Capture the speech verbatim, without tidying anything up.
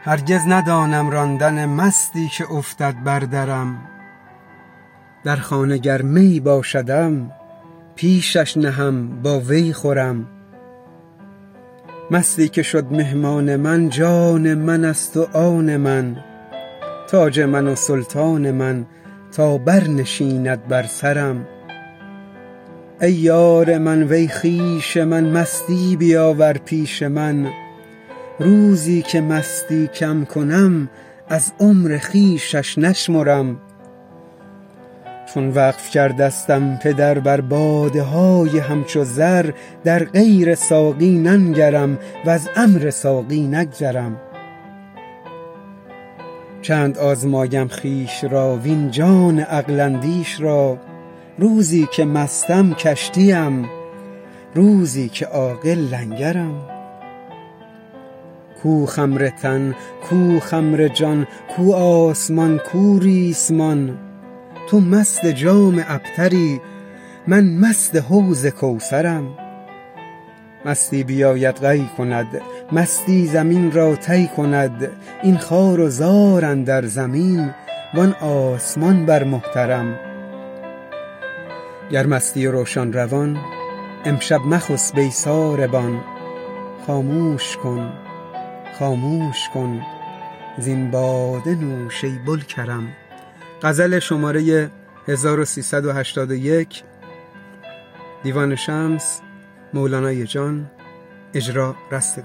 هرگز ندانم راندن مستی که افتد بر درم. در خانه گر می باشدم پیشش نهم با وی خورم. مستی که شد مهمان من جان من است و آن من. تاج من و سلطان من تا برنشیند بر سرم. ای یار من وی خویش من مستی بیاور پیش من. روزی که مستی کم کنم از عمر خویشش نشمرم. چون وقف کردستم پدر بر باده های همچو زر، در غیر ساقی ننگرم وز امر ساقی نگذرم. چند آزمایم خویش را وین جان عقل اندیش را. روزی که مستم کشتیم روزی که عاقل لنگرم. کو خمر تن کو خمر جان کو آسمان کو ریسمان. تو مست جام ابتری من مست حوض کوثرم. مستی بیاید قی کند مستی زمین را طی کند. این خوار و زار اندر زمین وان آسمان بر محترم. گر مستی روشن روان امشب مخسب ای ساربان. خاموش کن خاموش کن زین باده نوش ای بوالکرم. غزل شماره هزار و سیصد و هشتاد و یک، دیوان شمس، مولانای جان، اجرا رستگار.